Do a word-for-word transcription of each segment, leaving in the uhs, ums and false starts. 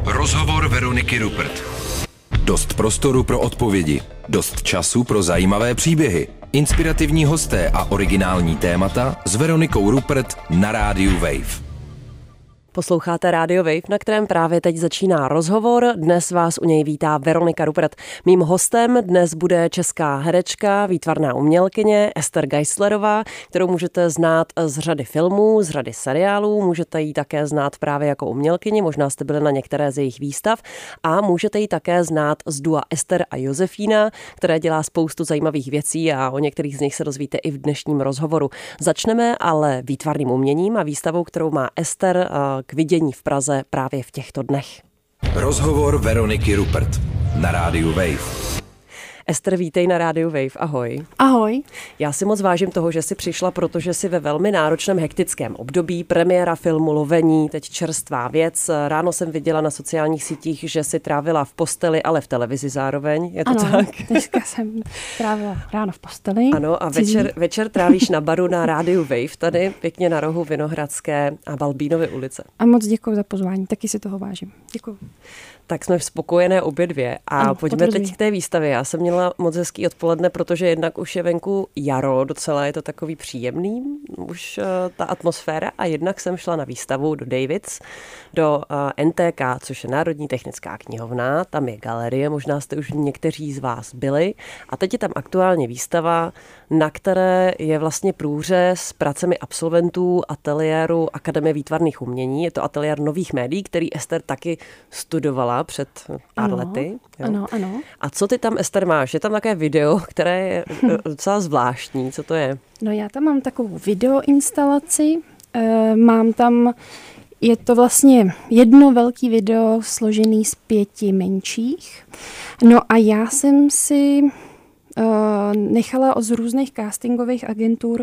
Rozhovor Veroniky Rupert. Dost prostoru pro odpovědi, dost času pro zajímavé příběhy, inspirativní hosté a originální témata s Veronikou Rupert na rádiu Wave. Posloucháte Radio Wave, na kterém právě teď začíná rozhovor. Dnes vás u něj vítá Veronika Rupert. Mým hostem dnes bude česká herečka, výtvarná umělkyně Ester Geislerová, kterou můžete znát z řady filmů, z řady seriálů. Můžete ji také znát právě jako umělkyni, možná jste byli na některé z jejich výstav. A můžete ji také znát z dua Ester a Josefína, které dělá spoustu zajímavých věcí a o některých z nich se dozvíte i v dnešním rozhovoru. Začneme ale výtvarným uměním a výstavou, kterou má Ester k vidění v Praze právě v těchto dnech. Rozhovor Veroniky Rupert na rádiu Wave. Ester, vítej na rádiu Wave. Ahoj. Ahoj. Já si moc vážím toho, že jsi přišla, protože jsi ve velmi náročném hektickém období. Premiéra filmu Lovení, teď čerstvá věc. Ráno jsem viděla na sociálních sítích, že jsi trávila v posteli, ale v televizi zároveň. Je to ano, tak? dneska jsem trávila ráno v posteli. Ano, a večer, večer trávíš na baru na rádiu Wave, tady pěkně na rohu Vinohradské a Balbínovy ulice. A moc děkuji za pozvání, taky si toho vážím. Děkuji. Tak jsme spokojené obě dvě a ano, pojďme potvrduji. Teď k té výstavě. Já jsem měla moc hezký odpoledne, protože jednak už je venku jaro, docela je to takový příjemný, už uh, ta atmosféra, a jednak jsem šla na výstavu do Davids, do uh, N T K, což je Národní technická knihovna, tam je galerie, možná jste už někteří z vás byli, a teď je tam aktuálně výstava, na které je vlastně průřez s pracemi absolventů ateliéru Akademie výtvarných umění. Je to ateliér nových médií, který Ester taky studovala před pár ano, lety. Jo. Ano, ano. A co ty tam, Ester, máš? Je tam také video, které je docela zvláštní. Co to je? No já tam mám takovou videoinstalaci. E, mám tam, je to vlastně jedno velký video složený z pěti menších. No a já jsem si e, nechala z různých castingových agentur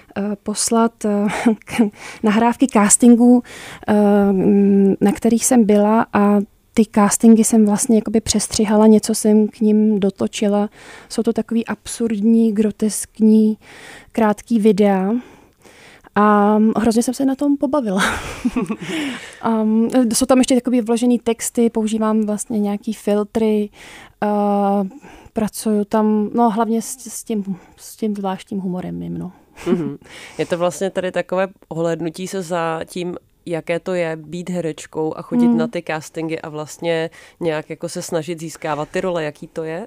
poslat nahrávky castingů, na kterých jsem byla, a ty castingy jsem vlastně jakoby přestřihala, něco jsem k ním dotočila. Jsou to takový absurdní, groteskní, krátký videa. A hrozně jsem se na tom pobavila. um, jsou tam ještě takový vložený texty, používám vlastně nějaký filtry, uh, pracuju tam, no hlavně s, s, tím, s tím zvláštním humorem mým, no. Mm-hmm. Je to vlastně tady takové ohlédnutí se za tím, jaké to je být herečkou a chodit mm. na ty castingy a vlastně nějak jako se snažit získávat ty role, jaký to je?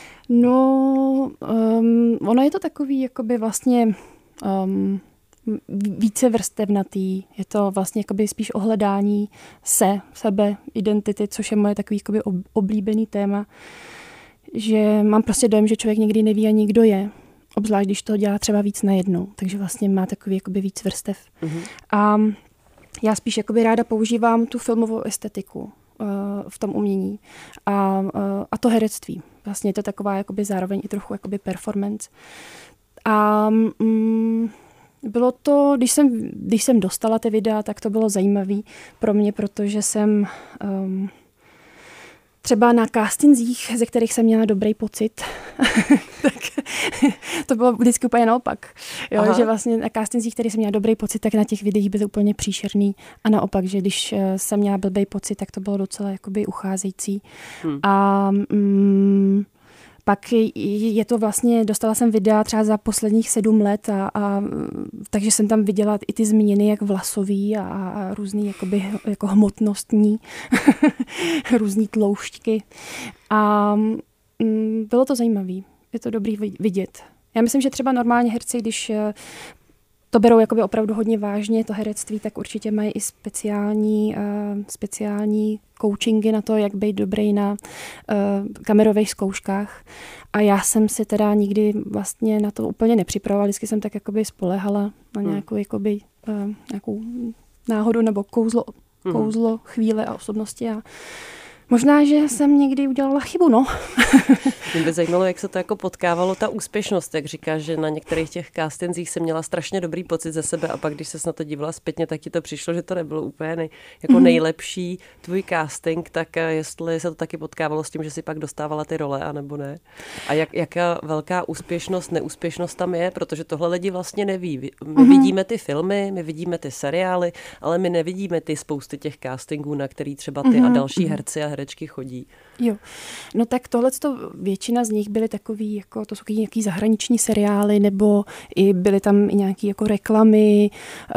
No, um, ono je to takový jakoby vlastně um, více vrstevnatý. Je to vlastně jakoby spíš ohledání se, sebe, identity, což je moje takový jakoby oblíbený téma, že mám prostě dojem, že člověk někdy neví ani kdo je. Obzvlášť, když to dělá třeba víc najednou. Takže vlastně má takový jakoby víc vrstev. Mm-hmm. A já spíš jakoby ráda používám tu filmovou estetiku uh, v tom umění. A, uh, a to herectví. Vlastně je to taková jakoby zároveň i trochu jakoby performance. A um, bylo to, když jsem, když jsem dostala ty videa, tak to bylo zajímavé pro mě, protože jsem... Um, Třeba na castingzích, ze kterých jsem měla dobrý pocit, tak to bylo vždycky úplně naopak. Jo, že vlastně na castingzích, kterých jsem měla dobrý pocit, tak na těch videích byly úplně příšerný. A naopak, že když jsem měla blbý pocit, tak to bylo docela jakoby ucházející. Hmm. A mm, pak je to vlastně, dostala jsem videa třeba za posledních sedm let, a, a takže jsem tam viděla i ty změny, jak vlasový a, a různý jakoby, jako hmotnostní, různý tloušťky. A mm, bylo to zajímavé. Je to dobrý vidět. Já myslím, že třeba normálně herci, když to berou jakoby opravdu hodně vážně, to herectví, tak určitě mají i speciální, uh, speciální coachingy na to, jak být dobrý na uh, kamerových zkouškách. A já jsem si teda nikdy vlastně na to úplně nepřipravovala, vždycky jsem tak jakoby spoléhala na nějakou, hmm. jakoby, uh, nějakou náhodu nebo kouzlo, kouzlo chvíle a osobnosti. A Možná, že jsem někdy udělala chybu, no. Mě by zajímalo, jak se to jako potkávalo, ta úspěšnost, jak říkáš, že na některých těch castingzích jsem měla strašně dobrý pocit ze sebe a pak, když ses na to dívala zpětně, tak ti to přišlo, že to nebylo úplně nej, jako mm-hmm. nejlepší tvůj casting, tak jestli se to taky potkávalo s tím, že si pak dostávala ty role, anebo ne. A jak, jaká velká úspěšnost, neúspěšnost tam je, protože tohle lidi vlastně neví. My mm-hmm. vidíme ty filmy, my vidíme ty seriály, ale my nevidíme ty spousty těch castingů, na který třeba ty mm-hmm. a další herci a herečky chodí. Jo, no tak tohleto, většina z nich byly takový, jako to jsou nějaký zahraniční seriály, nebo i byly tam i nějaký jako reklamy,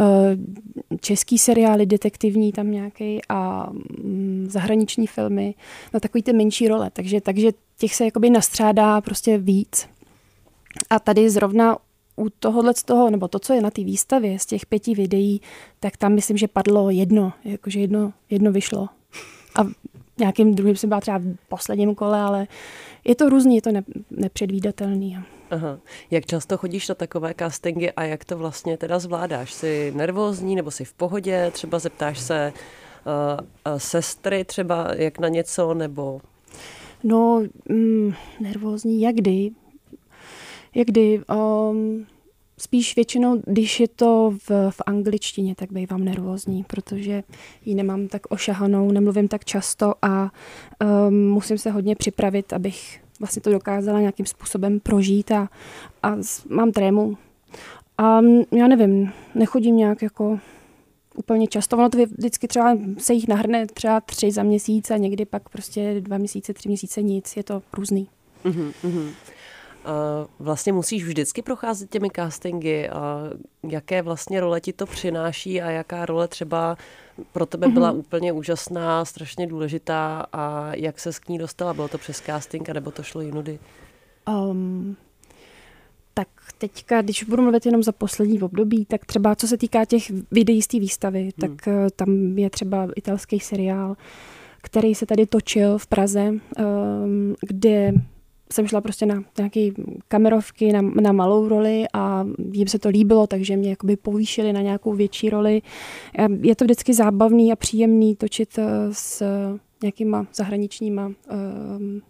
český seriály, detektivní tam nějaký a zahraniční filmy, no takový ty menší role, takže, takže těch se jakoby nastřádá prostě víc. A tady zrovna u tohohle z toho, nebo to, co je na té výstavě z těch pěti videí, tak tam myslím, že padlo jedno, jakože jedno, jedno vyšlo. A nějakým druhým jsem byla třeba v posledním kole, ale je to různý, je to ne, nepředvídatelný. Aha. Jak často chodíš na takové castingy a jak to vlastně teda zvládáš? Jsi nervózní nebo jsi v pohodě? Třeba zeptáš se uh, uh, sestry třeba jak na něco, nebo... No, mm, nervózní, jak kdy. Jak kdy. Um, spíš většinou, když je to v, v angličtině, tak bývám nervózní, protože ji nemám tak ošahanou, nemluvím tak často a um, musím se hodně připravit, abych vlastně to dokázala nějakým způsobem prožít a, a mám trému. A já nevím, nechodím nějak jako úplně často. Ono to vždycky třeba se jich nahrne třeba tři za měsíc a někdy pak prostě dva měsíce, tři měsíce nic. Je to různý. Mm-hmm, mm-hmm. Uh, vlastně musíš vždycky procházet těmi castingy a jaké vlastně role ti to přináší a jaká role třeba pro tebe byla mm-hmm. úplně úžasná, strašně důležitá a jak ses k ní dostala? Bylo to přes casting a nebo to šlo jinudy? Um, tak teďka, když budu mluvit jenom za poslední období, tak třeba co se týká těch videí z té výstavy, hmm. tak uh, tam je třeba italský seriál, který se tady točil v Praze, um, kde jsem šla prostě na nějaké kamerovky, na, na malou roli a jim se to líbilo, takže mě jakoby povýšili na nějakou větší roli. Je to vždycky zábavný a příjemný točit s nějakýma zahraničníma um,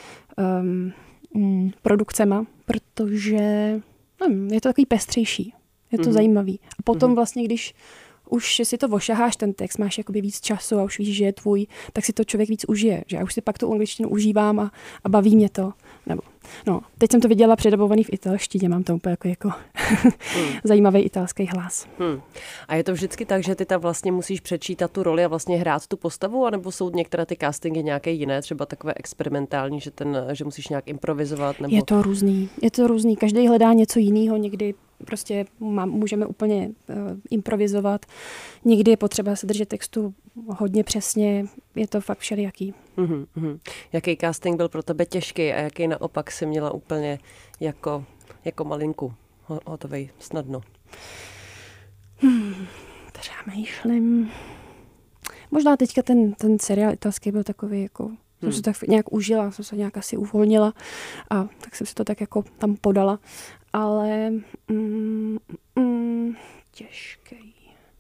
um, produkcema, protože nevím, je to takový pestřejší, je to mm-hmm. zajímavý. A potom mm-hmm. vlastně, když už si to ošaháš ten text, máš jakoby víc času a už víš, že je tvůj, tak si to člověk víc užije. Že já už si pak tu angličtinu užívám a, a baví mě to. Nebo, no, teď jsem to viděla předabovaný v italštině, mám tam úplně jako, jako hmm. zajímavý italský hlas. Hmm. A je to vždycky tak, že ty tam vlastně musíš přečítat tu roli a vlastně hrát tu postavu, anebo jsou některé ty castingy nějaké jiné, třeba takové experimentální, že, ten, že musíš nějak improvizovat? Nebo... Je to různý, je to různý. Každý hledá něco jiného, někdy prostě má, můžeme úplně uh, improvizovat. Někdy je potřeba se držet textu hodně přesně, je to fakt všelijaký. Uhum, uhum. Jaký casting byl pro tebe těžký a jaký naopak si měla úplně jako, jako malinku hotovej snadno? Hmm, přemýšlím. Možná teďka ten, ten seriál italský byl takový jako, hmm. jsem se tak nějak užila, jsem se nějak asi uvolnila a tak jsem si to tak jako tam podala. Ale mm, mm, těžký.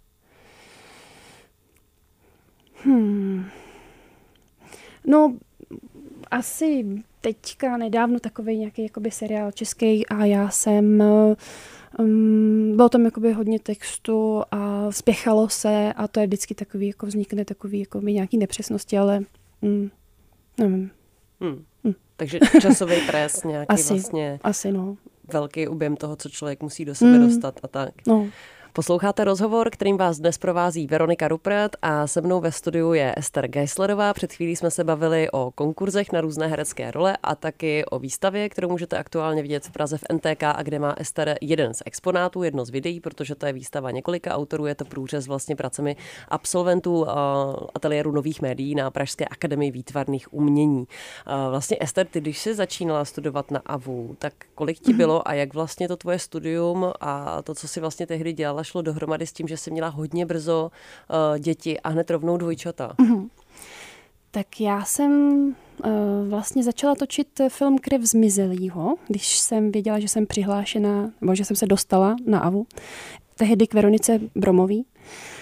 Hmm. No, asi teďka nedávno takovej nějaký jakoby seriál český a já jsem, um, bylo tam jakoby hodně textu a spěchalo se a to je vždycky takový, jako vznikne takový jakoby nějaký nepřesnosti, ale mm, nevím. Hmm. Hmm. Takže časový pres nějaký asi, vlastně asi, no. Velký objem toho, co člověk musí do sebe mm. dostat a tak. No. Posloucháte rozhovor, kterým vás dnes provází Veronika Ruppert a se mnou ve studiu je Ester Geislerová. Před chvílí jsme se bavili o konkurzech na různé herecké role a taky o výstavě, kterou můžete aktuálně vidět v Praze v N T K a kde má Ester jeden z exponátů, jedno z videí, protože to je výstava několika autorů, je to průřez vlastně pracemi absolventů ateliéru nových médií na Pražské akademii výtvarných umění. Vlastně Ester, ty když jsi začínala studovat na A V U, tak kolik ti bylo a jak vlastně to tvoje studium a to, co si vlastně tehdy dělala, šlo dohromady s tím, že jsi měla hodně brzo uh, děti a hned rovnou dvojčata. Mm-hmm. Tak já jsem uh, vlastně začala točit film Krev zmizelýho, když jsem věděla, že jsem přihlášena, nebo že jsem se dostala na A V U, tehdy k Veronice Bromový.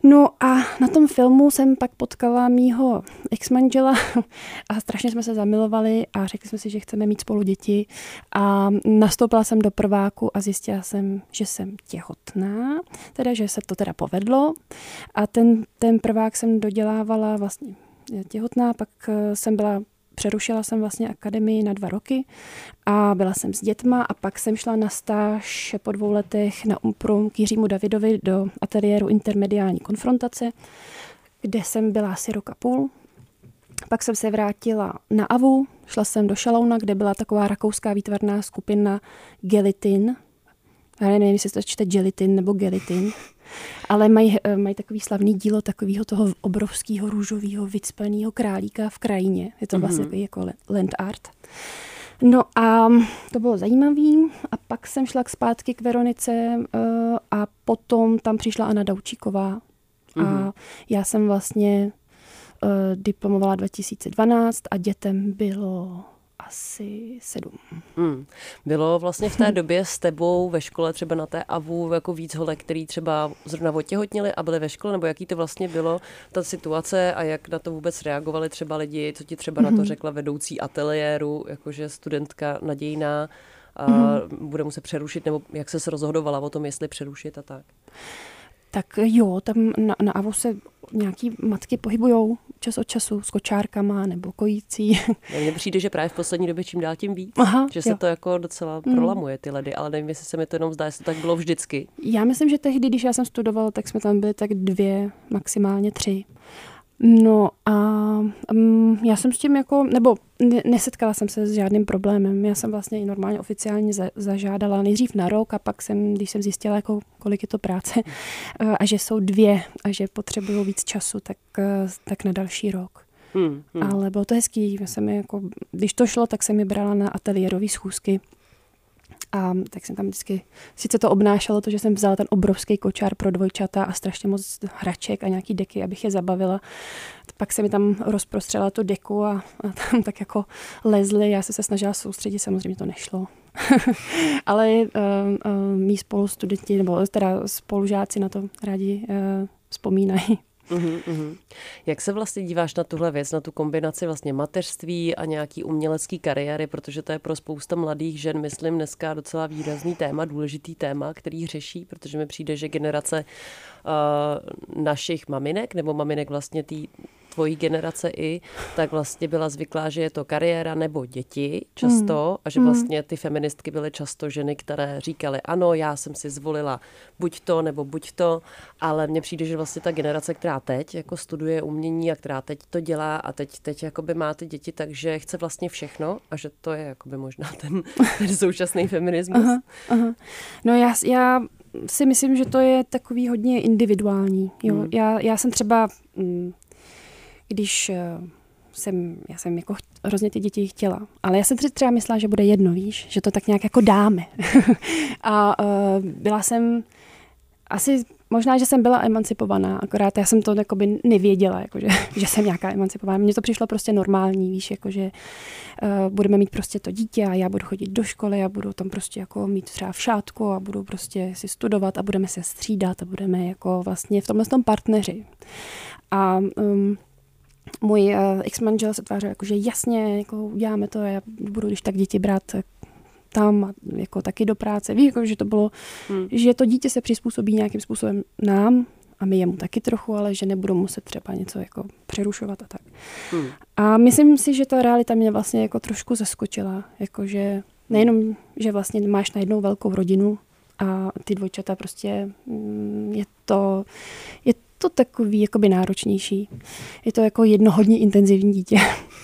No a na tom filmu jsem pak potkala mýho ex-manžela a strašně jsme se zamilovali a řekli jsme si, že chceme mít spolu děti a nastoupila jsem do prváku a zjistila jsem, že jsem těhotná, teda, že se to teda povedlo a ten, ten prvák jsem dodělávala vlastně těhotná, pak jsem byla Přerušila jsem vlastně akademii na dva roky a byla jsem s dětma a pak jsem šla na stáž po dvou letech na Umprum k Jiřímu Davidovi do ateliéru intermediální konfrontace, kde jsem byla asi rok a půl. Pak jsem se vrátila na Avu, šla jsem do Šalouna, kde byla taková rakouská výtvarná skupina Gelitin. Já nevím, jestli se to čte Gelitin nebo Gelitin. Ale mají, mají takový slavný dílo takového toho obrovského růžového vycpaného králíka v krajině. Je to vlastně mm-hmm. jako land art. No a to bylo zajímavý. A pak jsem šla zpátky k Veronice a potom tam přišla Anna Daučíková. Mm-hmm. A já jsem vlastně diplomovala dva tisíce dvanáct a dětem bylo asi sedm. Hmm. Bylo vlastně v té době s tebou ve škole třeba na té Avu jako víc holek, který třeba zrovna otěhotněli a byli ve škole, nebo jaký to vlastně bylo ta situace a jak na to vůbec reagovali třeba lidi, co ti třeba mm-hmm. na to řekla vedoucí ateliéru, jakože studentka nadějná a mm-hmm. bude muset přerušit, nebo jak se rozhodovala o tom, jestli přerušit a tak? Tak jo, tam na, na Avu se nějaký matky pohybujou čas od času s kočárkama nebo kojící. Mně přijde, že právě v poslední době čím dál tím víc, Aha, že se jo. to jako docela prolamuje ty ledy, ale nevím, jestli se mi to jenom zdá, jestli to tak bylo vždycky. Já myslím, že tehdy, když já jsem studovala, tak jsme tam byli tak dvě, maximálně tři. No a um, já jsem s tím jako, nebo nesetkala jsem se s žádným problémem. Já jsem vlastně i normálně oficiálně za, zažádala nejdřív na rok a pak jsem, když jsem zjistila, jako, kolik je to práce a že jsou dvě a že potřebují víc času, tak, tak na další rok. Hmm, hmm. Ale bylo to hezký. Já jsem jako, když to šlo, tak jsem mi brala na ateliérové schůzky. A tak jsem tam vždycky, sice to obnášelo to, že jsem vzala ten obrovský kočár pro dvojčata a strašně moc hraček a nějaký deky, abych je zabavila. Pak se mi tam rozprostřela tu deku a, a tam tak jako lezly. Já jsem se snažila soustředit, samozřejmě to nešlo. Ale uh, uh, mý spolustudenti, nebo teda spolužáci na to rádi uh, vzpomínají. Uhum, uhum. Jak se vlastně díváš na tuhle věc, na tu kombinaci vlastně mateřství a nějaký umělecký kariéry, protože to je pro spousta mladých žen, myslím, dneska docela výrazný téma, důležitý téma, který řeší, protože mi přijde, že generace uh, našich maminek, nebo maminek vlastně tý tvojí generace i, tak vlastně byla zvyklá, že je to kariéra nebo děti často mm. a že vlastně ty feministky byly často ženy, které říkaly, ano, já jsem si zvolila buď to nebo buď to, ale mně přijde, že vlastně ta generace, která teď jako studuje umění a která teď to dělá a teď, teď jakoby má ty děti, takže chce vlastně všechno a že to je jakoby možná ten, ten současný feminismus. Aha, aha. No já, já si myslím, že to je takový hodně individuální. Jo? Mm. Já, já jsem třeba... Mm, když uh, jsem, já jsem jako hrozně ty děti chtěla, ale já jsem třeba myslela, že bude jedno, víš, že to tak nějak jako dáme. A uh, byla jsem, asi možná, že jsem byla emancipovaná, akorát já jsem to jakoby nevěděla, jakože, že jsem nějaká emancipovaná. Mně to přišlo prostě normální, víš, jakože uh, budeme mít prostě to dítě a já budu chodit do školy a budu tam prostě jako mít třeba v šátku a budu prostě si studovat a budeme se střídat a budeme jako vlastně v tomhle tom partneři. A um, můj uh, ex-manžel se tvářil jako, že jasně, jako uděláme to, já budu když tak děti brát tam a jako taky do práce. Víš, jako, že to bylo, hmm. že to dítě se přizpůsobí nějakým způsobem nám a my jemu taky trochu, ale že nebudou muset třeba něco jako přerušovat a tak. Hmm. A myslím si, že ta realita mě vlastně jako trošku zaskočila, jakože nejenom, že vlastně máš najednou velkou rodinu a ty dvojčata prostě je to, je to takový jakoby náročnější. Je to jako jedno hodně intenzivní dítě.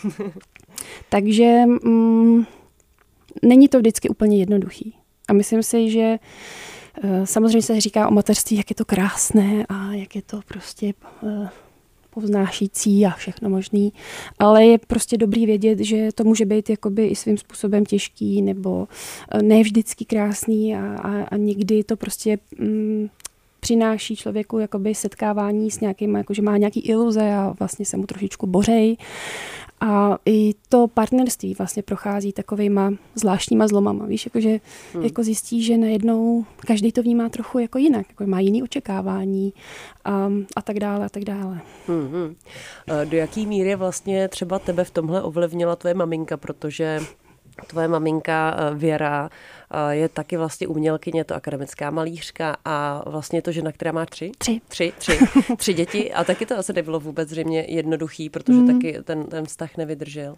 Takže mm, není to vždycky úplně jednoduchý. A myslím si, že uh, samozřejmě se říká o mateřství, jak je to krásné a jak je to prostě uh, povznášící a všechno možný. Ale je prostě dobrý vědět, že to může být jakoby i svým způsobem těžký nebo uh, ne vždycky krásný a, a, a někdy to prostě... Mm, přináší člověku jakoby setkávání s nějakým, jakože má nějaký iluze a vlastně se mu trošičku bořej. A i to partnerství vlastně prochází takovejma zvláštníma zlomama, víš, jakože hmm. jako zjistí, že najednou každý to vnímá trochu jako jinak, jako má jiný očekávání a, a tak dále a tak dále. Hmm, hmm. Do jaký míry vlastně třeba tebe v tomhle ovlivnila tvoje maminka, protože tvoje maminka Věra je taky vlastně umělkyně, to akademická malířka a vlastně to žena, která má tři? Tři. Tři, tři, tři děti a taky to asi nebylo vůbec zřejmě jednoduchý, protože mm. taky ten, ten vztah nevydržel.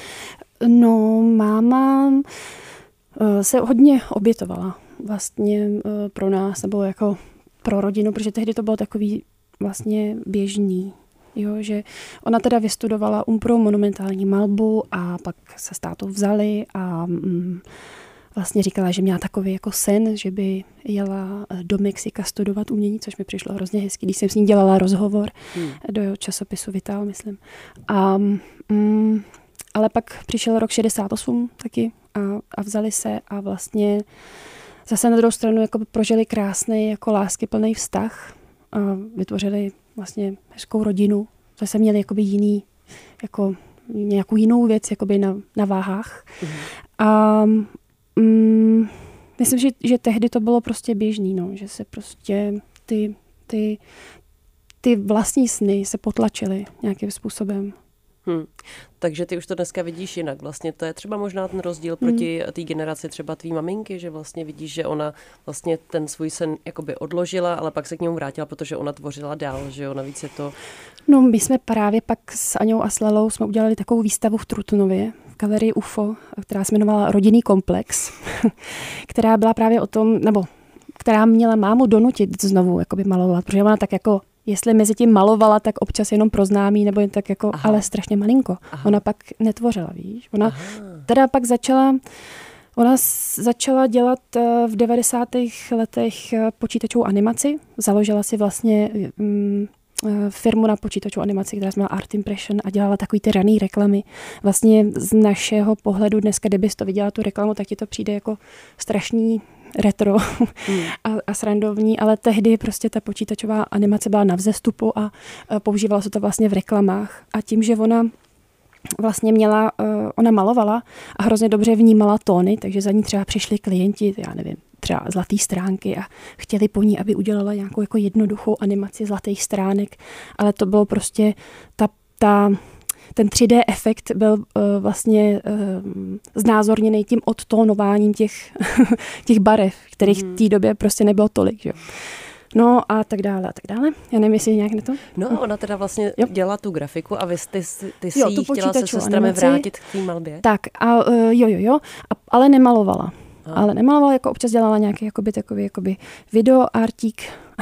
No, máma se hodně obětovala vlastně pro nás, nebo jako pro rodinu, protože tehdy to bylo takový vlastně běžný. Jo, že ona teda vystudovala Umpru monumentální malbu a pak se s tátou vzali a mm, vlastně říkala, že měla takový jako sen, že by jela do Mexika studovat umění, což mi přišlo hrozně hezký, když jsem s ní dělala rozhovor hmm. do časopisu Vital, myslím. A, mm, ale pak přišel rok šedesát osm taky a, a vzali se a vlastně zase na druhou stranu jako prožili krásný jako láskyplný vztah a vytvořili vlastně hezkou rodinu. Zase měli jakoby jiný, jako nějakou jinou věc jakoby na, na váhách. Mm. A mm, myslím, že, že tehdy to bylo prostě běžný, no, že se prostě ty, ty, ty vlastní sny se potlačily nějakým způsobem. Hmm. Takže ty už to dneska vidíš jinak. Vlastně to je třeba možná ten rozdíl proti té generaci třeba tvý maminky, že vlastně vidíš, že ona vlastně ten svůj sen jakoby odložila, ale pak se k němu vrátila, protože ona tvořila dál, že jo, navíc je to... No my jsme právě pak s Aňou a s Lelou jsme udělali takovou výstavu v Trutnově, v galerii U F O, která se jmenovala Rodinný komplex, která byla právě o tom, nebo která měla mámu donutit znovu jakoby malovat, protože ona tak jako jestli mezi tím malovala, tak občas jenom pro známý, nebo jen tak jako, Aha. ale strašně malinko. Aha. Ona pak netvořila, víš. Ona Aha. teda pak začala, ona začala dělat v devadesátých letech počítačovou animaci. Založila si vlastně um, firmu na počítačovou animaci, která se jmenovala Art Impression a dělala takový ty raný reklamy. Vlastně z našeho pohledu dneska, kdybys to viděla tu reklamu, tak ti to přijde jako strašný retro hmm. a, a srandovní, ale tehdy prostě ta počítačová animace byla na vzestupu a, a používala se to vlastně v reklamách. A tím, že ona vlastně měla, uh, ona malovala a hrozně dobře vnímala tóny, takže za ní třeba přišli klienti, já nevím, třeba zlatý stránky a chtěli po ní, aby udělala nějakou jako jednoduchou animaci zlatých stránek, ale to bylo prostě ta, ta ten tři dé efekt byl uh, vlastně uh, znázorněný tím odtónováním těch, těch barev, kterých v té době prostě nebylo tolik. Že? No a tak dále a tak dále. Já nevím, jestli nějak na to. No ona teda vlastně jo. dělala tu grafiku a vy ty, ty si jo, jí chtěla se sestrami vrátit k té malbě? Tak, a, uh, jo, jo, jo, a, ale nemalovala. A. Ale nemalovala, jako občas dělala nějaký jakoby, takový jakoby videoartík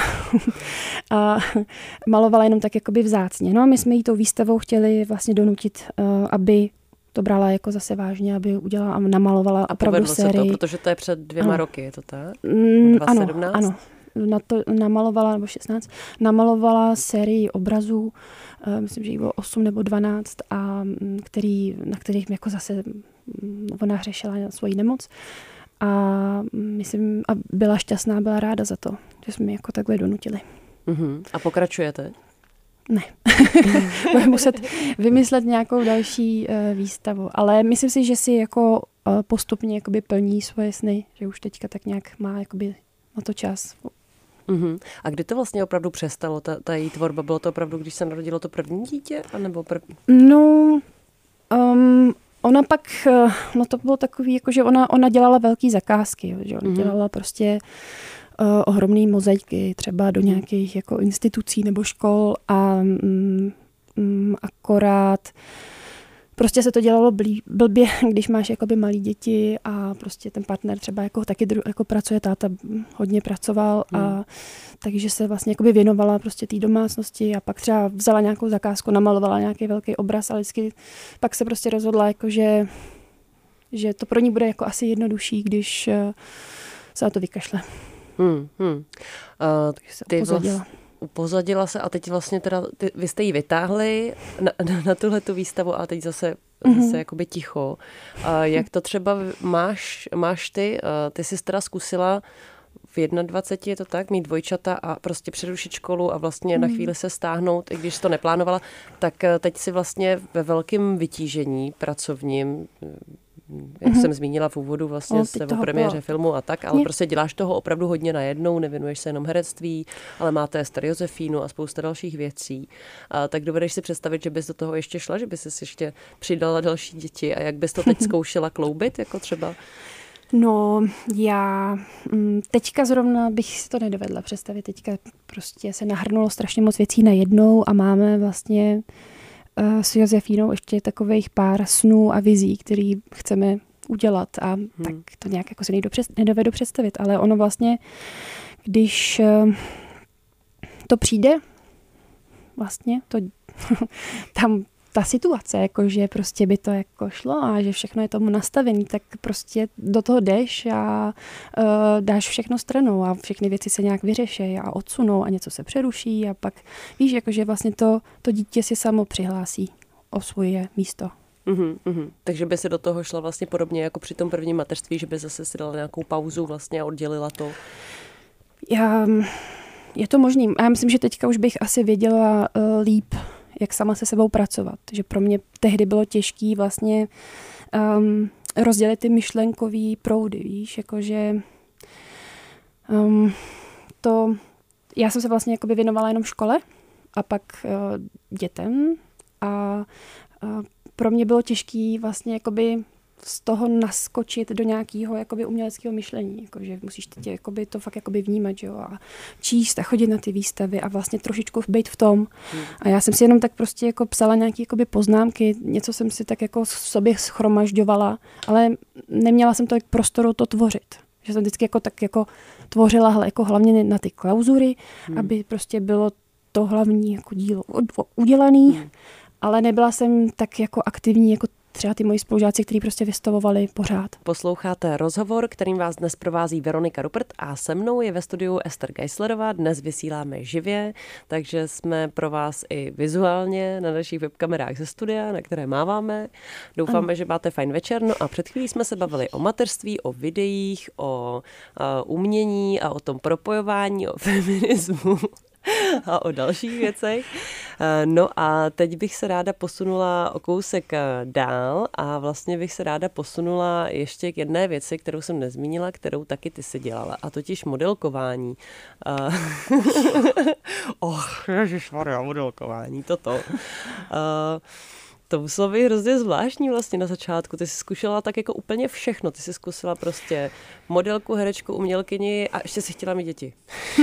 a malovala jenom tak jakoby vzácně. No a my jsme jí tou výstavou chtěli vlastně donutit, uh, aby to brala jako zase vážně, aby udělala a namalovala a opravdu sérii. A povedlo se to, protože to je před dvěma ano. roky, je to tak? Mm, ano, ano. Na to namalovala, nebo šestnáct, namalovala sérii obrazů, uh, myslím, že jich bylo osm nebo dvanáct, a, který, na kterých jako zase ona řešila svoji nemoc. A myslím, a byla šťastná, byla ráda za to, že jsme jako takhle donutili. Uh-huh. A pokračujete? Ne. Budeme muset vymyslet nějakou další uh, výstavu. Ale myslím si, že si jako uh, postupně jakoby plní svoje sny, že už teďka tak nějak má jakoby na to čas. Uh-huh. A kdy to vlastně opravdu přestalo, ta, ta její tvorba? Bylo to opravdu, když se narodilo to první dítě? Anebo prv... No, um, ona pak, no to bylo takový, jako že ona, ona dělala velký zakázky, že ona mm-hmm. dělala prostě uh, ohromný mozaiky třeba do nějakých jako institucí nebo škol a mm, mm, akorát prostě se to dělalo blí, blbě, když máš jakoby malý děti a prostě ten partner třeba jako taky dru, jako pracuje, táta hodně pracoval a mm. takže se vlastně jakoby věnovala prostě té domácnosti a pak třeba vzala nějakou zakázku, namalovala nějaký velký obraz a vždycky pak se prostě rozhodla, jako že, že to pro ní bude jako asi jednodušší, když se na to vykašle. Hmm, hmm. Uh, se ty upozadila. Vlast, upozadila se a teď vlastně teda, ty, vy jste ji vytáhli na, na, na tuhletu výstavu a teď zase, mm-hmm. zase jakoby ticho. Uh, jak to třeba máš, máš ty? Uh, ty jsi teda zkusila v dvaceti jedné je to tak, mít dvojčata a prostě přerušit školu a vlastně mm. na chvíli se stáhnout, i když to neplánovala, tak teď si vlastně ve velkém vytížení pracovním, jak mm-hmm. jsem zmínila v úvodu vlastně no, se o premiéře filmu a tak, ale je. prostě děláš toho opravdu hodně najednou, nevěnuješ se jenom herectví, ale máte Ester Josefínu a spousta dalších věcí. A tak dovedeš si představit, že bys do toho ještě šla, že bys si ještě přidala další děti a jak bys to teď zkoušela kloubit, jako třeba? No, já teďka zrovna bych si to nedovedla představit. Teďka prostě se nahrnulo strašně moc věcí najednou a máme vlastně uh, s Josefínou ještě takových pár snů a vizí, který chceme udělat a hmm. tak to nějak jako se nedovedu představit. Ale ono vlastně, když uh, to přijde, vlastně to tam ta situace, jako že prostě by to jako šlo a že všechno je tomu nastavený, tak prostě do toho jdeš a uh, dáš všechno stranou a všechny věci se nějak vyřeší a odsunou a něco se přeruší a pak víš, jako že vlastně to, to dítě si samo přihlásí o svoje místo. Uhum, uhum. Takže by si do toho šla vlastně podobně jako při tom prvním mateřství, že by zase si dala nějakou pauzu vlastně a oddělila to? Já, je to možný. Já myslím, že teďka už bych asi věděla uh, líp, jak sama se sebou pracovat. Že pro mě tehdy bylo těžké vlastně um, rozdělit ty myšlenkový proudy, víš, jakože um, to, já jsem se vlastně jakoby věnovala jenom škole a pak uh, dětem a uh, pro mě bylo těžké vlastně jakoby z toho naskočit do nějakého jakoby uměleckého myšlení, jakože musíš tě, jakoby to fakt jakoby vnímat, jo, a číst a chodit na ty výstavy a vlastně trošičku být v tom. Hmm. A já jsem si jenom tak prostě jako psala nějaké jakoby poznámky, něco jsem si tak jako v sobě schromažďovala, ale neměla jsem tolik prostoru to tvořit. Že jsem vždycky jako tak jako tvořila jako hlavně na ty klauzury, hmm. aby prostě bylo to hlavní jako dílo udělaný, hmm. ale nebyla jsem tak jako aktivní jako třeba ty moji spolužáci, kteří prostě vystavovali pořád. Posloucháte rozhovor, kterým vás dnes provází Veronika Ruppert a se mnou je ve studiu Ester Geislerová. Dnes vysíláme živě, takže jsme pro vás i vizuálně na našich webkamerách ze studia, na které máváme. Doufáme, ano. že máte fajn večer. No a před chvílí jsme se bavili o mateřství, o videích, o uh, umění a o tom propojování, o feminismu a o dalších věcech. No a teď bych se ráda posunula o kousek dál a vlastně bych se ráda posunula ještě k jedné věci, kterou jsem nezmínila, kterou taky ty si dělala, a totiž modelkování. Och, ježišmarja, modelkování, toto. To muselo být hrozně zvláštní vlastně na začátku. Ty jsi zkušela tak jako úplně všechno. Ty jsi zkusila prostě modelku, herečku, umělkyni a ještě si chtěla mít děti.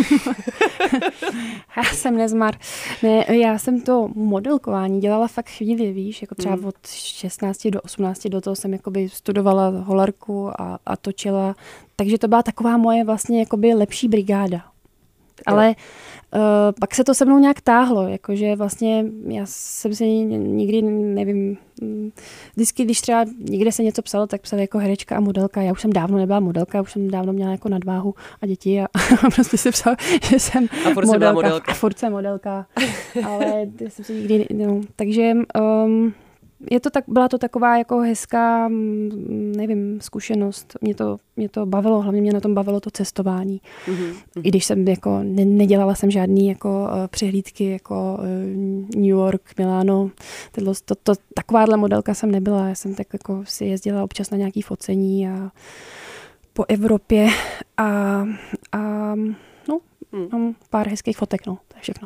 Já jsem nezmar. Ne, já jsem to modelkování dělala fakt chvíli, víš, jako třeba hmm. od šestnácti do osmnácti do toho jsem jakoby studovala holarku a, a točila. Takže to byla taková moje vlastně jakoby lepší brigáda. Ale uh, pak se to se mnou nějak táhlo, jakože vlastně já jsem si nikdy, nevím, vždycky, když třeba někde se něco psalo, tak psala jako herečka a modelka. Já už jsem dávno nebyla modelka, já už jsem dávno měla jako nadváhu a děti a, a prostě si psala, že jsem a furt modelka. modelka. A furt jsem modelka. Ale jsem si nikdy, no, takže... Um, Je to tak, byla to taková jako hezká, nevím, zkušenost. Mě to, mě to bavilo, hlavně mě na tom bavilo to cestování. Mm-hmm. I když jsem jako, ne, nedělala jsem žádný jako uh, přehlídky jako uh, New York, Milano. To, to, to, takováhle modelka jsem nebyla. Já jsem tak jako si jezdila občas na nějaký focení a po Evropě a, a no, hmm. mám pár hezkých fotek, no. Všechno.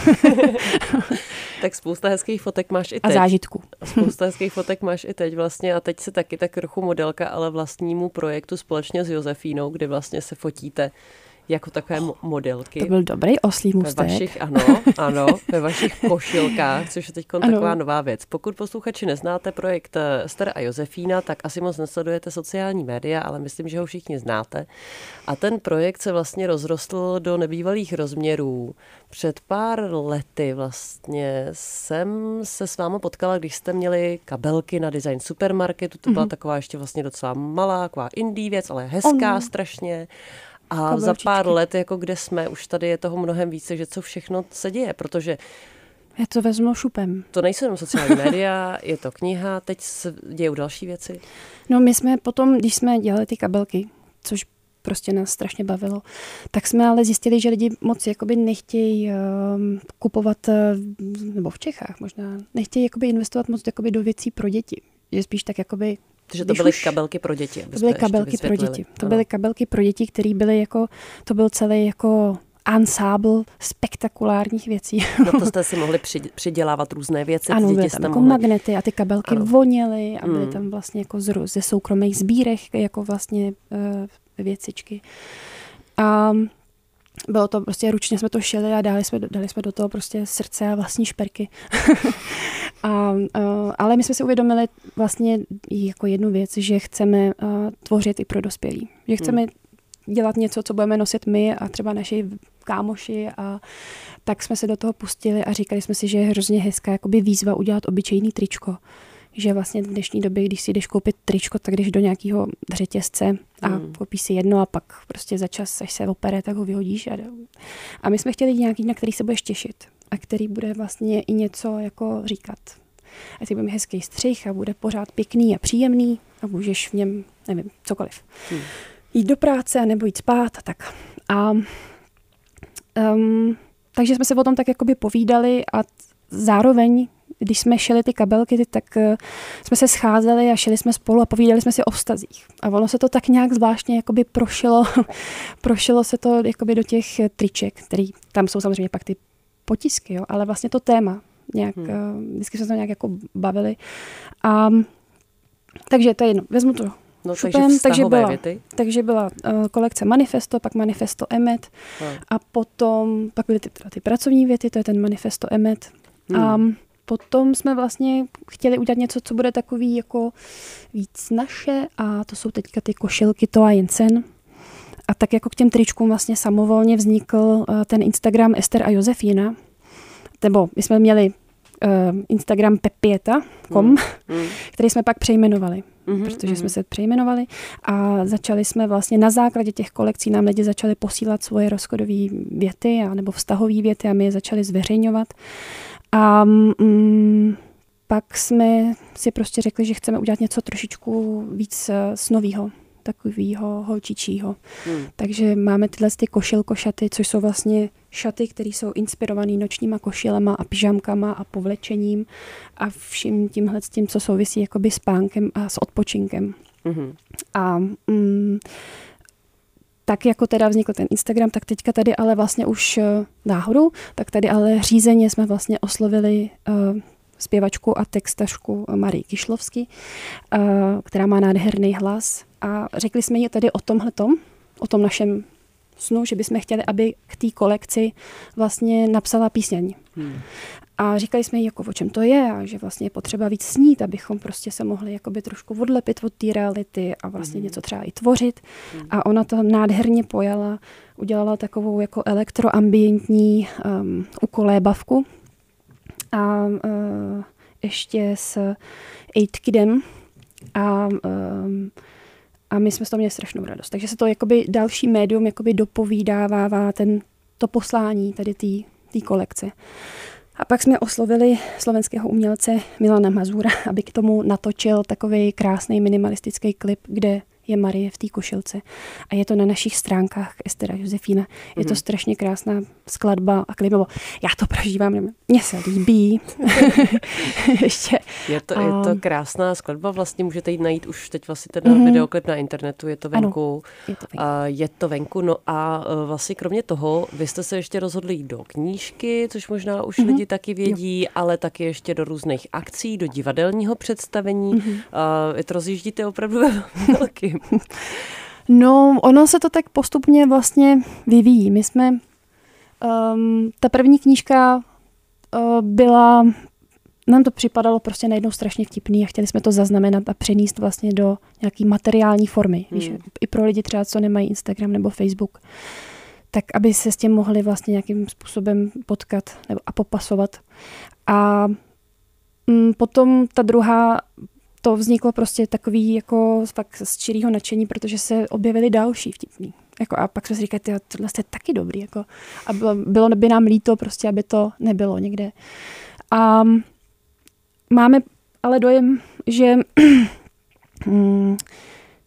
Tak spousta hezkých fotek máš i teď. A zážitku. Spousta hezkých fotek máš i teď vlastně a teď se taky tak trochu modelka, ale vlastnímu projektu společně s Josefínou, kde vlastně se fotíte jako takové oh, modelky. To byl dobrý oslí můstek. Ve vašich, ano, ano, ve vašich košilkách, což je teď taková nová věc. Pokud posluchači neznáte projekt Ester a Josefína, tak asi moc nesledujete sociální média, ale myslím, že ho všichni znáte. A ten projekt se vlastně rozrostl do nebývalých rozměrů. Před pár lety vlastně jsem se s váma potkala, když jste měli kabelky na design supermarketu. To byla mm-hmm. taková ještě vlastně docela malá, taková indie věc, ale hezká oh. strašně. A za pár let, jako kde jsme, už tady je toho mnohem více, že co všechno se děje, protože... Já to vezmu šupem. To nejsou jenom sociální média, je to kniha, teď se dějou další věci. No my jsme potom, když jsme dělali ty kabelky, což prostě nás strašně bavilo. Tak jsme ale zjistili, že lidi moc jakoby nechtějí um, kupovat, uh, nebo v Čechách možná, nechtějí jakoby investovat moc jakoby do věcí pro děti. Že spíš tak jakoby... Takže to byly už, kabelky pro děti. To byly kabelky pro děti. To byly kabelky pro děti, které byly jako, to byl celý jako ansábl spektakulárních věcí. No to jste si mohli přidělávat různé věci. Ano, byly tam jako mohli... magnety a ty kabelky ano. voněly a byly mm. tam vlastně jako z, ze soukromých sbírek jako vlastně uh, věcičky. A bylo to prostě, ručně jsme to šili a dali jsme, dali jsme do toho prostě srdce a vlastní šperky. a, uh, ale my jsme si uvědomili vlastně jako jednu věc, že chceme uh, tvořit i pro dospělí. Že chceme hmm. dělat něco, co budeme nosit my a třeba naši kámoši a tak jsme se do toho pustili a říkali jsme si, že je hrozně hezká jakoby výzva udělat obyčejný tričko. Že vlastně v dnešní době, když si jdeš koupit tričko, tak jdeš do nějakého řetězce a hmm. koupíš si jedno a pak prostě za čas, až se opere, tak ho vyhodíš. A, a my jsme chtěli nějaký, na který se budeš těšit a který bude vlastně i něco jako říkat. A ty bude mít hezký střih a bude pořád pěkný a příjemný a můžeš v něm, nevím, cokoliv. Hmm. Jít do práce a nebo jít spát a tak. A um, takže jsme se o tom tak jakoby povídali a zároveň když jsme šili ty kabelky, tak uh, jsme se scházeli a šili jsme spolu a povídali jsme si o vztazích. A ono se to tak nějak zvláštně jakoby prošilo, prošilo se to jakoby do těch triček, který, tam jsou samozřejmě pak ty potisky, jo, ale vlastně to téma nějak, hmm. uh, vždycky jsme se to nějak jako bavili. A, takže to je jedno, vezmu to no, šupem, takže, takže byla, věty. takže byla uh, kolekce Manifesto, pak Manifesto Emmet hmm. a potom, pak byly ty, ty pracovní věty, to je ten Manifesto Emmet. Hmm. A potom jsme vlastně chtěli udělat něco, co bude takový jako víc naše a to jsou teďka ty košilky Toa Jensen. A tak jako k těm tričkům vlastně samovolně vznikl uh, ten Instagram Ester a Josefína. Nebo my jsme měli uh, Instagram pepieta tečka com, mm. mm. který jsme pak přejmenovali. Mm-hmm, protože mm-hmm. jsme se přejmenovali a začali jsme vlastně na základě těch kolekcí nám lidi začali posílat svoje rozchodové věty a, nebo vztahové věty a my je začali zveřejňovat. A mm, pak jsme si prostě řekli, že chceme udělat něco trošičku víc snovýho, takovýho holčičího. Hmm. Takže máme tyhle ty košilkošaty, což jsou vlastně šaty, které jsou inspirované nočníma košilema a pyžamkama a povlečením a vším tímhle s tím, co souvisí jakoby s pánkem a s odpočinkem. Hmm. A mm, tak jako teda vznikl ten Instagram, tak teďka tady ale vlastně už náhodou, tak tady ale řízeně jsme vlastně oslovili uh, zpěvačku a textařku Marii Kišlovsky, uh, která má nádherný hlas a řekli jsme jí tady o tomhletom, o tom našem snu, že bychom chtěli, aby k té kolekci vlastně napsala píseň. Hmm. A říkali jsme jí, jako, o čem to je a že vlastně je potřeba víc snít, abychom prostě se mohli jakoby trošku odlepit od té reality a vlastně mm. něco třeba i tvořit. Mm. A ona to nádherně pojala, udělala takovou jako elektroambientní um, ukolébavku a uh, ještě s Eight Kidem a, um, a my jsme z toho měli strašnou radost. Takže se to jakoby další médium jakoby dopovídává ten, to poslání tady té kolekce. A pak jsme oslovili slovenského umělce Milana Mazura, aby k tomu natočil takový krásný minimalistický klip, kde je Marie v té košilce. A je to na našich stránkách Ester a Josefína. Je to strašně krásná skladba a klip. Já to prožívám, mně se líbí. Ještě. Je to, a... je to krásná skladba, vlastně můžete jít najít už teď vlastně ten mm-hmm. videoklip na internetu, je to venku. Ano, je to venku. A je to venku. No a vlastně kromě toho, vy jste se ještě rozhodli jít do knížky, což možná už mm-hmm. lidi taky vědí, jo. ale taky ještě do různých akcí, do divadelního představení. Mm-hmm. A vy to rozjíždíte opravdu velký. No, ono se to tak postupně vlastně vyvíjí. My jsme, um, ta první knížka uh, byla, nám to připadalo prostě najednou strašně vtipný a chtěli jsme to zaznamenat a přenést vlastně do nějaký materiální formy. Hmm. Víš, i pro lidi třeba, co nemají Instagram nebo Facebook. Tak, aby se s tím mohli vlastně nějakým způsobem potkat nebo, a popasovat. A um, potom ta druhá to vzniklo prostě takový jako fakt z čirýho nadšení, protože se objevily další vtipný. Jako a pak jsme si říkali, tohle je taky dobrý. Jako, a bylo, bylo by nám líto prostě, aby to nebylo někde. A máme ale dojem, že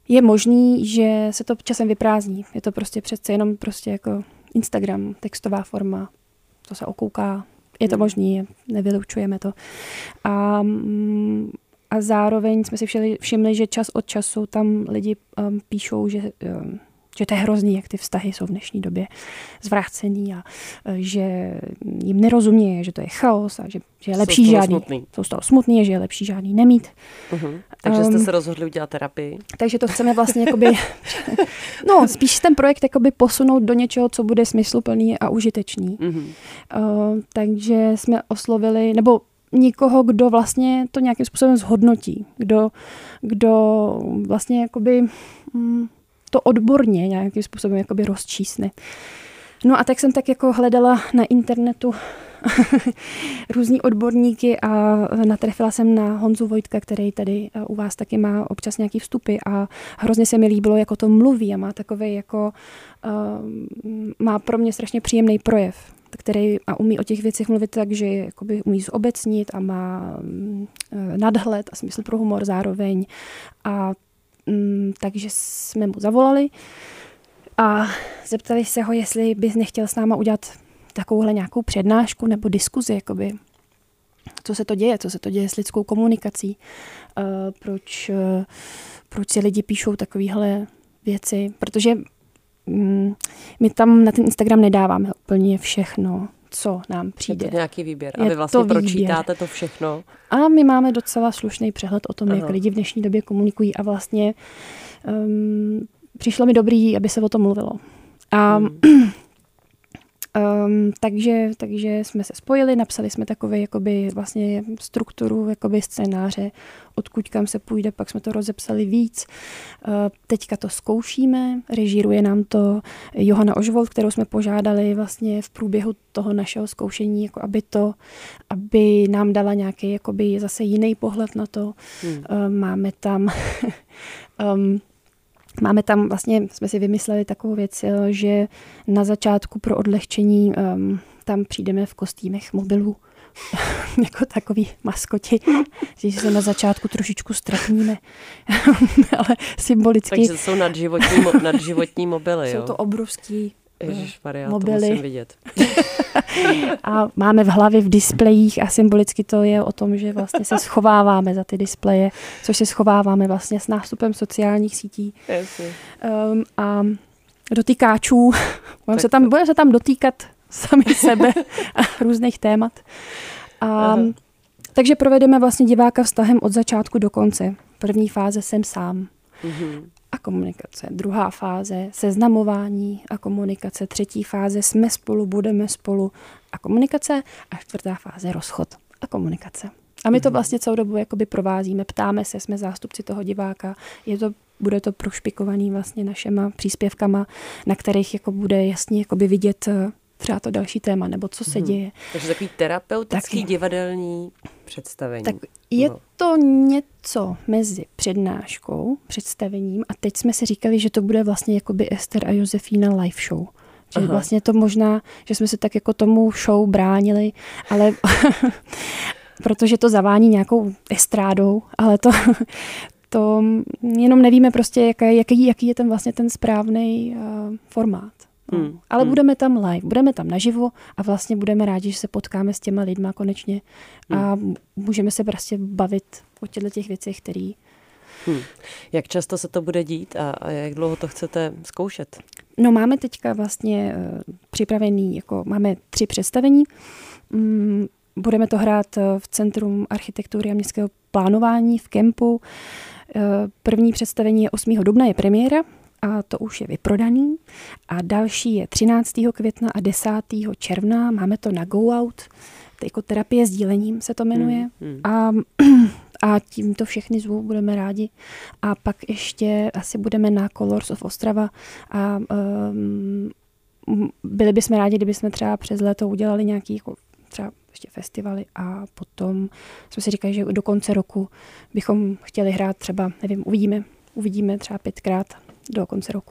je možný, že se to časem vyprázdní. Je to prostě přece jenom prostě jako Instagram, textová forma, to se okouká. Je to možný, nevylučujeme to. A, a zároveň jsme si všimli, všimli, že čas od času tam lidi um, píšou, že, um, že to je hrozný, jak ty vztahy jsou v dnešní době zvrácený a že jim nerozuměje, že to je chaos a že, že je lepší jsou žádný. Smutný. Jsou z toho smutný, že je lepší žádný nemít. Uh-huh. Takže jste se rozhodli udělat terapii. Takže to chceme vlastně jakoby, no spíš ten projekt jakoby posunout do něčeho, co bude smysluplný a užitečný. Uh-huh. Uh, takže jsme oslovili, nebo někoho, kdo vlastně to nějakým způsobem zhodnotí, kdo, kdo vlastně jakoby mm, to odborně nějakým způsobem jakoby rozčísne. No a tak jsem tak jako hledala na internetu různý odborníky a natrefila jsem na Honzu Vojtka, který tady u vás taky má občas nějaký vstupy a hrozně se mi líbilo, jako to mluví a má takovej jako, uh, má pro mě strašně příjemný projev, který a umí o těch věcech mluvit tak, že jakoby umí zobecnit a má uh, nadhled a smysl pro humor zároveň. A um, takže jsme mu zavolali a zeptali se ho, jestli by nechtěl s náma udělat takovouhle nějakou přednášku nebo diskuzi, jakoby, co se to děje, co se to děje s lidskou komunikací, uh, proč, uh, proč si lidi píšou takovéhle věci, protože um, my tam na ten Instagram nedáváme úplně všechno, co nám přijde. Je to nějaký výběr Je a vy vlastně to pročítáte výběr. To všechno. A my máme docela slušný přehled o tom, Aha. jak lidi v dnešní době komunikují a vlastně um, přišlo mi dobrý, aby se o tom mluvilo. A hmm. Um, takže, takže jsme se spojili, napsali jsme takové jakoby vlastně strukturu jakoby scénáře, odkud kam se půjde, pak jsme to rozepsali víc. Uh, teďka to zkoušíme, režíruje nám to Johana Ožvold, kterou jsme požádali vlastně v průběhu toho našeho zkoušení, jako aby to, aby nám dala nějaký jakoby zase jiný pohled na to. Hmm. Uh, máme tam um, Máme tam, vlastně jsme si vymysleli takovou věc, že na začátku pro odlehčení um, tam přijdeme v kostýmech mobilů, jako takový maskoti, že se na začátku trošičku strapníme, ale symbolicky. Takže to jsou nadživotní, mo- nadživotní mobily, jo? Jsou to obrovský Ježišmarja, mobily. To musím vidět. A máme v hlavě v displejích a symbolicky to je o tom, že vlastně se schováváme za ty displeje, což se schováváme vlastně s nástupem sociálních sítí. Um, a dotýkáčů, budeme se, tam, budeme se tam dotýkat sami sebe a různých témat. A, takže provedeme vlastně diváka vztahem od začátku do konce. První fáze jsem sám. Mm-hmm. A komunikace. Druhá fáze seznamování a komunikace. Třetí fáze jsme spolu, budeme spolu a komunikace. A čtvrtá fáze rozchod a komunikace. A my to vlastně celou dobu jakoby provázíme, ptáme se, jsme zástupci toho diváka. Je to, bude to prošpikovaný vlastně našima příspěvkama, na kterých jako bude jasně jakoby vidět třeba to další téma, nebo co se děje. Takže takový terapeutický Taky. divadelní představení. Tak je no. to něco mezi přednáškou, představením a teď jsme si říkali, že to bude vlastně jakoby Ester a Josefína live show. Že Aha. vlastně to možná, že jsme se tak jako tomu show bránili, ale protože to zavání nějakou estrádou, ale to, to jenom nevíme prostě, jaký, jaký, jaký je ten vlastně ten správný uh, formát. No. Hmm. Ale hmm. budeme tam live, budeme tam naživo a vlastně budeme rádi, že se potkáme s těma lidma konečně a hmm. můžeme se prostě bavit o těchto těch věcech, které... Hmm. Jak často se to bude dít a, a jak dlouho to chcete zkoušet? No máme teďka vlastně uh, připravený, jako máme tři představení. Um, budeme to hrát v Centrum architektury a městského plánování v kempu. Uh, první představení je osmého dubna, je premiéra. A to už je vyprodaný. A další je třináctého května a desátého června. Máme to na Go Out. Jako terapie s dílením se to jmenuje. Hmm, hmm. A, a tímto všechny zvu, budeme rádi. A pak ještě asi budeme na Colors of Ostrava. A um, byli bychom rádi, kdybychom třeba přes léto udělali nějaký jako třeba ještě festivaly a potom jsme si říkali, že do konce roku bychom chtěli hrát třeba, nevím, uvidíme, uvidíme třeba pětkrát do konce roku.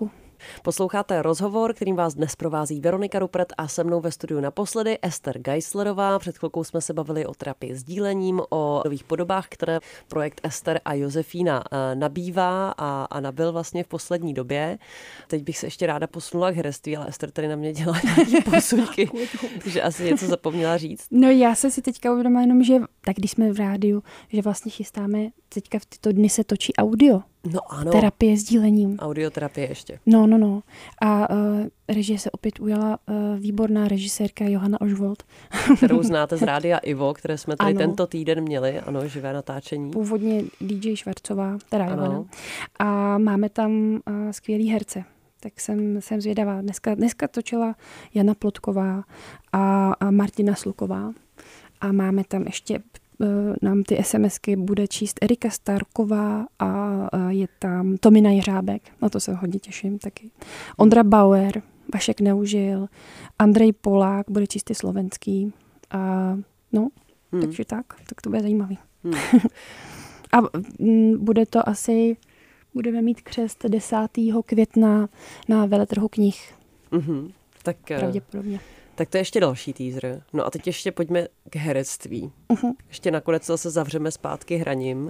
Posloucháte rozhovor, kterým vás dnes provází Veronika Rupert a se mnou ve studiu naposledy Ester Geislerová. Před chvilkou jsme se bavili o terapii sdílením, o nových podobách, které projekt Ester a Josefína nabývá a, a nabyl vlastně v poslední době. Teď bych se ještě ráda posunula k herectví, ale Ester tady na mě dělá nějaké posudky, že asi něco zapomněla říct. No já jsem si teďka uvědomila jenom, že tak když jsme v rádiu, že vlastně chystáme, teďka v tyto dny se točí audio. No ano. Terapie sdílením. Audioterapie ještě. No, no, no. A uh, režie se opět ujala uh, výborná režisérka Johana Ožvold. Kterou znáte z rádia Ivo, které jsme tady ano. tento týden měli, ano, živé natáčení. Původně D J Švarcová, teda Johana. A máme tam uh, skvělý herce. Tak jsem, jsem zvědavá. Dneska, dneska točila Jana Plotková a, a Martina Sluková. A máme tam ještě, nám ty SMSky bude číst Erika Starková a je tam Tomina Jeřábek. Na to se hodně těším taky. Ondra Bauer, Vašek Neužil, Andrej Polák bude číst ty slovenský. A no, hmm. takže tak. Tak to bude zajímavý. Hmm. A m, bude to asi... Budeme mít křest desátého května na veletrhu knih. Mm-hmm. Tak, pravděpodobně. Tak to je ještě další teaser. No a teď ještě pojďme k herectví. Uh-huh. Ještě nakonec zase zavřeme zpátky hraním.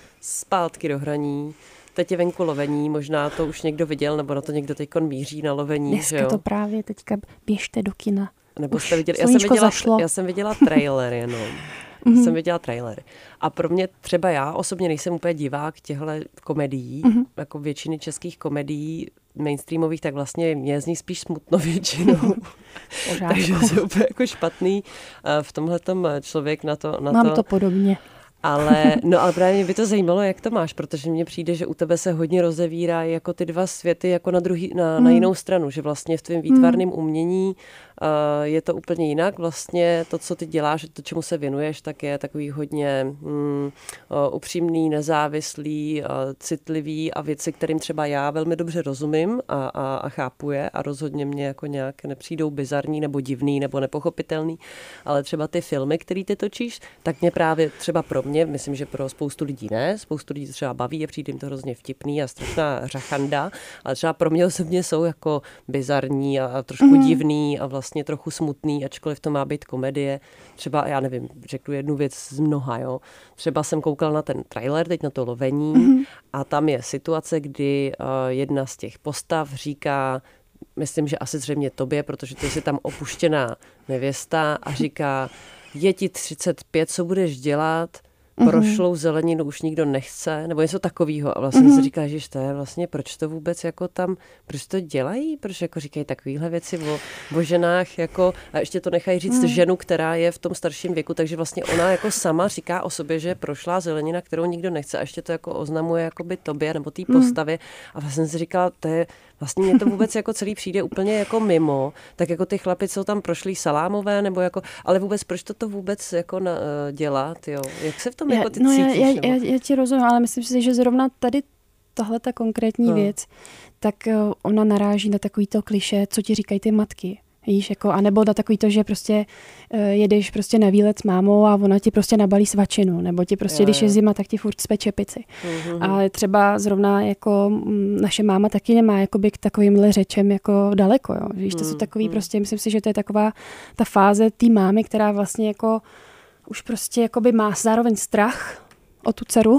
Zpátky do hraní. Teď je venku lovení, možná to už někdo viděl, nebo na to někdo teď míří na lovení. Dneska že jo? To právě teďka běžte do kina. Nebo jste viděli, já jsem viděla, já jsem viděla trailer jenom. Mm-hmm. Jsem viděla trailery. A pro mě třeba já osobně nejsem úplně divák těchto komedií, mm-hmm. jako většiny českých komedií mainstreamových, tak vlastně mě z nich spíš smutno většinou. Takže jsem úplně jako špatný v tomhletom člověk na to. Na Mám to, to podobně. Ale, no ale právě mě by to zajímalo, jak to máš, protože mně přijde, že u tebe se hodně rozevírá jako ty dva světy jako na, druhý, na, mm. na jinou stranu, že vlastně v tvém výtvarném mm. umění uh, je to úplně jinak. Vlastně to, co ty děláš, to, čemu se věnuješ, tak je takový hodně mm, uh, upřímný, nezávislý, uh, citlivý a věci, kterým třeba já velmi dobře rozumím a, a, a chápu je a rozhodně mě jako nějak nepřijdou bizarní nebo divný nebo nepochopitelný, ale třeba ty filmy, které ty točíš, tak mě právě třeba pro mě, myslím, že pro spoustu lidí ne, spoustu lidí třeba baví a přijde jim to hrozně vtipný a strašná řachanda, ale třeba pro mě osobně jsou jako bizarní a, a trošku mm. divný a vlastně trochu smutný, ačkoliv to má být komedie. Třeba, já nevím, řeknu jednu věc z mnoha, jo. Třeba jsem koukala na ten trailer, teď na to lovení mm. a tam je situace, kdy uh, jedna z těch postav říká, myslím, že asi zřejmě tobě, protože ty jsi tam opuštěná nevěsta a říká, je ti třicet pět, co budeš dělat? Prošlou zeleninu už nikdo nechce, nebo něco takového. A vlastně mm-hmm. se říká, že to je vlastně, proč to vůbec jako tam, proč to dělají? Proč jako říkají takovéhle věci o, o ženách, jako, a ještě to nechají říct mm. ženu, která je v tom starším věku, takže vlastně ona jako sama říká o sobě, že prošla zelenina, kterou nikdo nechce a ještě to jako oznamuje jakoby tobě nebo té postavě. A vlastně si říkala, to je, vlastně mě to vůbec jako celý přijde úplně jako mimo, tak jako ty chlapi, co tam prošlí salámové, nebo jako, ale vůbec proč to to vůbec jako na, dělat, jo? Jak se v tom já, jako ty no cítíš? Já, já, já ti rozumím, ale myslím si, že zrovna tady tahle ta konkrétní no. věc, tak ona naráží na takový to klišé, co ti říkají ty matky. Víš, jako, anebo na takový to, že prostě uh, jedeš prostě na výlet s mámou a ona ti prostě nabalí svačinu, nebo ti prostě, je, když je zima, tak ti furt speče pici. Mm-hmm. Ale třeba zrovna jako m, naše máma taky nemá jakoby k takovýmhle řečem jako daleko, jo. Víš, to mm-hmm. jsou takový prostě, myslím si, že to je taková ta fáze té mámy, která vlastně jako už prostě jakoby má zároveň strach o tu dceru,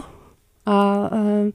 A,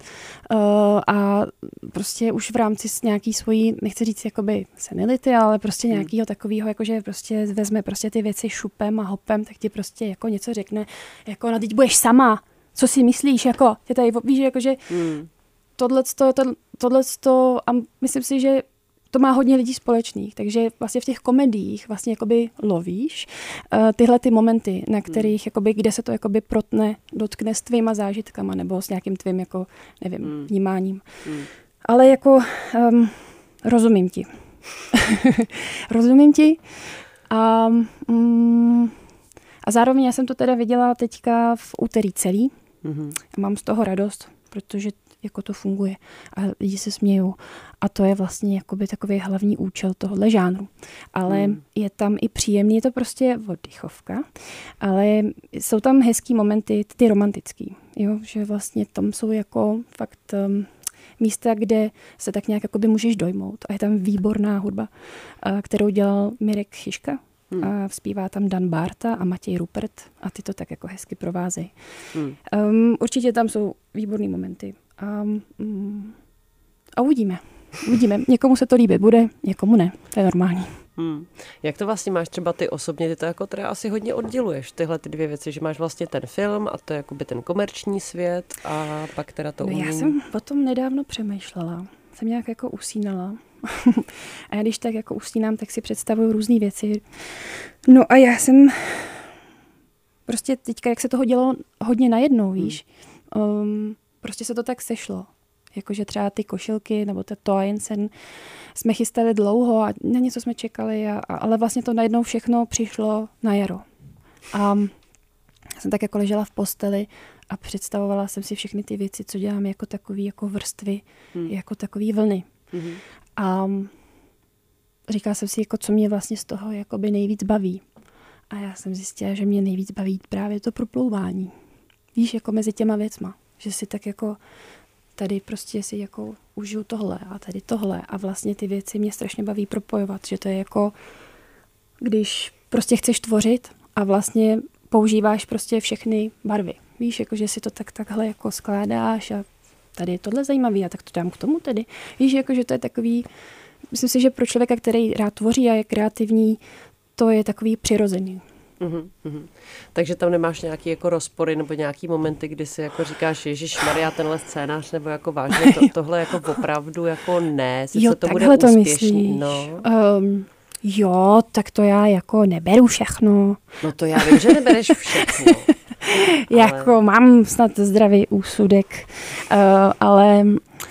a, a prostě už v rámci nějaký svojí, nechci říct jakoby senility, ale prostě nějakého takového, jakože prostě vezme prostě ty věci šupem a hopem, tak ti prostě jako něco řekne, jako no teď budeš sama, co si myslíš, jako tě tady, víš, jakože hmm. tohleto, to, tohleto a myslím si, že to má hodně lidí společných, takže vlastně v těch komediích vlastně jakoby lovíš uh, tyhle ty momenty, na kterých, hmm. jakoby, kde se to jakoby protne, dotkne s tvýma zážitkama nebo s nějakým tvým, jako, nevím, hmm. vnímáním. Hmm. Ale jako um, rozumím ti. rozumím ti. A, um, a zároveň já jsem to teda viděla teďka v úterý celý. Hmm. A mám z toho radost, protože jako to funguje a lidi se smějou. A to je vlastně jakoby takový hlavní účel tohohle žánru. Ale hmm. je tam i příjemný, je to prostě oddychovka, ale jsou tam hezký momenty, ty romantický, jo, že vlastně tam jsou jako fakt um, místa, kde se tak nějak jakoby můžeš dojmout. A je tam výborná hudba, kterou dělal Mirek Chyška. Hmm. A zpívá tam Dan Bárta a Matěj Rupert a ty to tak jako hezky provázejí. Hmm. Um, určitě tam jsou výborný momenty. Um, um, a uvidíme. Uvidíme. Někomu se to líbit bude, někomu ne. To je normální. Hmm. Jak to vlastně máš třeba ty osobně, ty to jako teda asi hodně odděluješ, tyhle ty dvě věci, že máš vlastně ten film a to je jakoby ten komerční svět a pak teda to no umění. Já jsem o tom nedávno přemýšlela, jsem nějak jako usínala a já když tak jako usínám, tak si představuju různý věci. No a já jsem prostě teďka, jak se toho dělo hodně najednou, víš, hmm. um, prostě se to tak sešlo. Jakože třeba ty košilky nebo to Toajensen jsme chystali dlouho a na něco jsme čekali, a, a, ale vlastně to najednou všechno přišlo na jaro. A jsem tak jako ležela v posteli a představovala jsem si všechny ty věci, co dělám jako takový jako vrstvy, hmm. jako takový vlny. Hmm. A říkala jsem si, jako, co mě vlastně z toho jakoby nejvíc baví. A já jsem zjistila, že mě nejvíc baví právě to proplouvání. Víš, jako mezi těma věcma. Že si tak jako tady prostě si jako užiju tohle a tady tohle a vlastně ty věci mě strašně baví propojovat, že to je jako, když prostě chceš tvořit a vlastně používáš prostě všechny barvy. Víš, jako že si to tak takhle jako skládáš a tady je tohle zajímavý a tak to dám k tomu tedy. Víš, jako že to je takový, myslím si, že pro člověka, který rád tvoří a je kreativní, to je takový přirozený. Uhum, uhum. Takže tam nemáš nějaký jako rozpory nebo nějaký momenty, kdy si jako říkáš, ježišmarja, tenhle scénář, nebo jako vážně to, tohle jako opravdu jako ne, sice jo, to bude to úspěšný. No. Um, jo, tak to já jako neberu všechno. No to já vím, že nebereš všechno. ale... Jako mám snad zdravý úsudek, uh, ale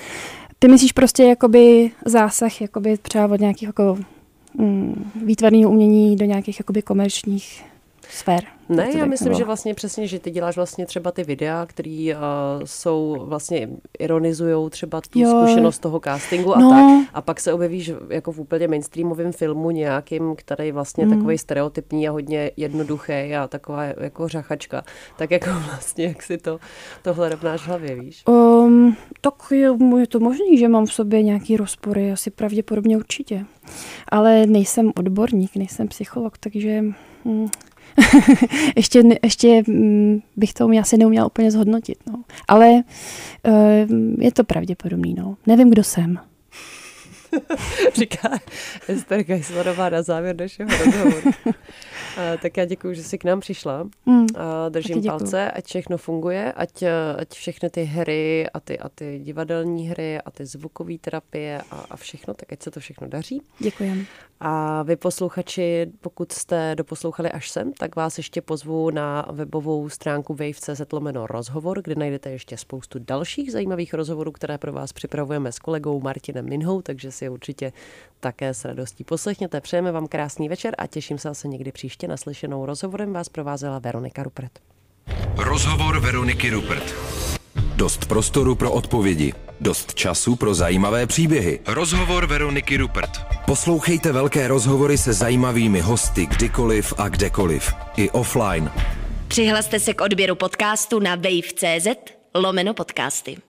ty myslíš prostě jakoby zásah jakoby třeba od nějakých jako mm, výtvarného umění do nějakých jakoby komerčních sfér. Ne, já myslím, nebo... že vlastně přesně, že ty děláš vlastně třeba ty videa, které uh, jsou vlastně ironizujou třeba tu jo. zkušenost toho castingu a no. tak. A pak se objevíš jako v úplně mainstreamovém filmu nějakým, který vlastně mm. takový stereotypní a hodně jednoduchý a taková jako řachačka. Tak jako vlastně, jak si to tohle rovnáš v hlavě, víš? Um, tak je, je to možný, že mám v sobě nějaký rozpory, asi pravděpodobně určitě. Ale nejsem odborník, nejsem psycholog, takže... Hm. ještě, ještě bych to asi neuměla úplně zhodnotit. No. Ale uh, je to pravděpodobný. No. Nevím, kdo jsem. Říká Ester Geislerová na závěr našeho rozhovoru. A, tak já děkuju, že jsi k nám přišla. Mm, a držím palce, ať všechno funguje, ať, ať všechny ty hry a ty, a ty divadelní hry a ty zvukové terapie a, a všechno, tak ať se to všechno daří. Děkujem. A vy posluchači, pokud jste doposlouchali až sem, tak vás ještě pozvu na webovou stránku wave tečka cz lomeno rozhovor, kde najdete ještě spoustu dalších zajímavých rozhovorů, které pro vás připravujeme s kolegou Martinem Minhou, takže si je určitě také s radostí poslechněte. Přejeme vám krásný večer a těším se zase někdy příště. Naslyšenou. Rozhovorem vás provázela Veronika Rupert. Rozhovor Veroniky Rupert. Dost prostoru pro odpovědi. Dost času pro zajímavé příběhy. Rozhovor Veroniky Rupert. Poslouchejte velké rozhovory se zajímavými hosty kdykoliv a kdekoliv. I offline. Přihlaste se k odběru podcastu na wave tečka cz lomeno podcasty.